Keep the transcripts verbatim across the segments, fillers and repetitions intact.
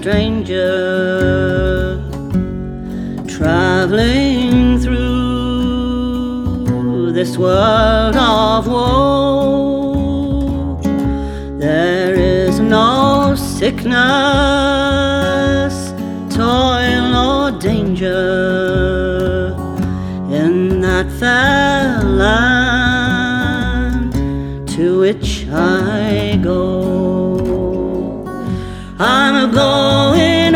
stranger, traveling through this world of woe. There is no sickness, toil or danger in that fair land to which I go. I'm going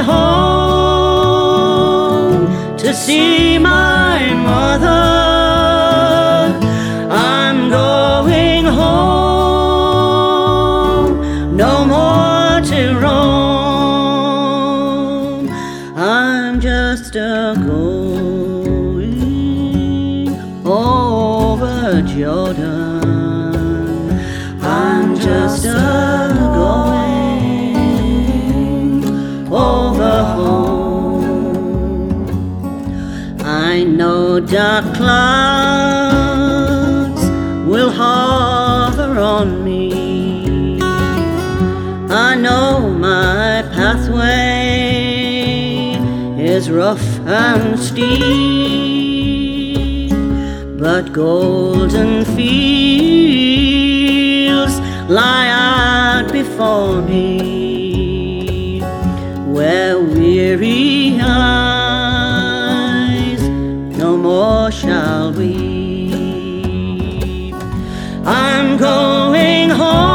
home to see my mother. I'm going home, no more to roam. I'm just a going over Jordan. I'm just a going over home. I know dark clouds will hover on me. I know my pathway is rough and steep, but golden fields lie out before me, where weary eyes no more shall weep. I'm going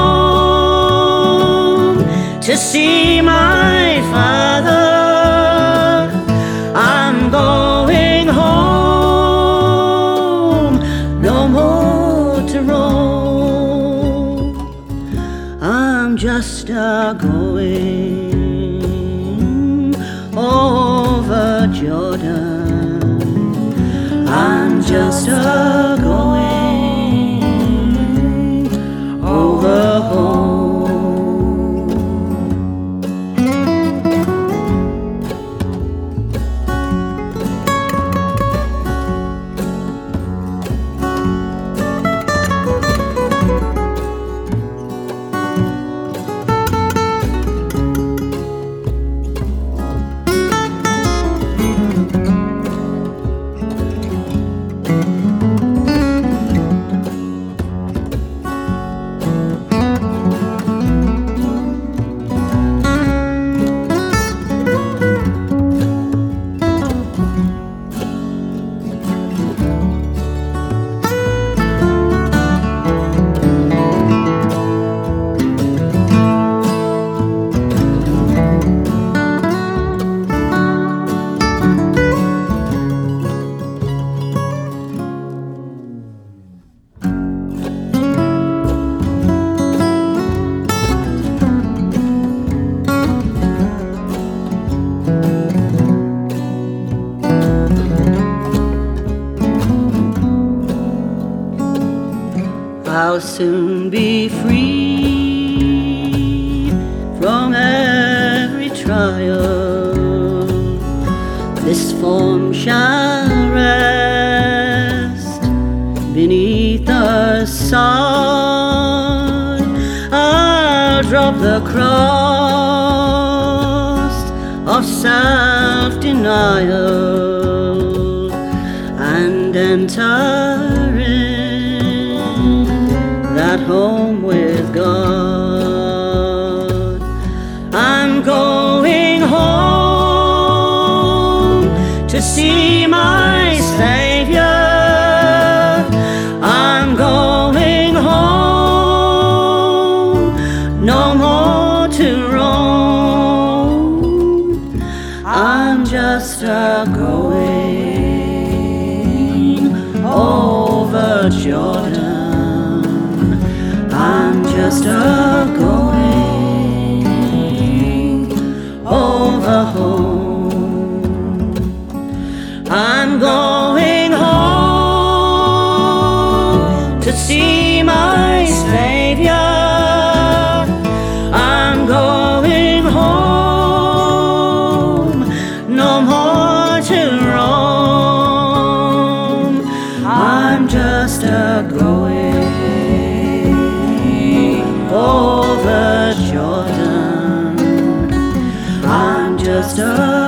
home to see my father. I'm going home, no more to roam. I'm just a going over Jordan. I'm just a going over home. I'll soon be free from every trial. This form shall rest beneath the sod. I'll drop the cross of self-denial and enter at home with God. I'm going home to see my Savior. I'm going home, no more to roam. I'm just a going over Jordan. I'm just a going over home. I'm going home to see my Savior. I'm going home, no more to roam. I'm just a going oh just a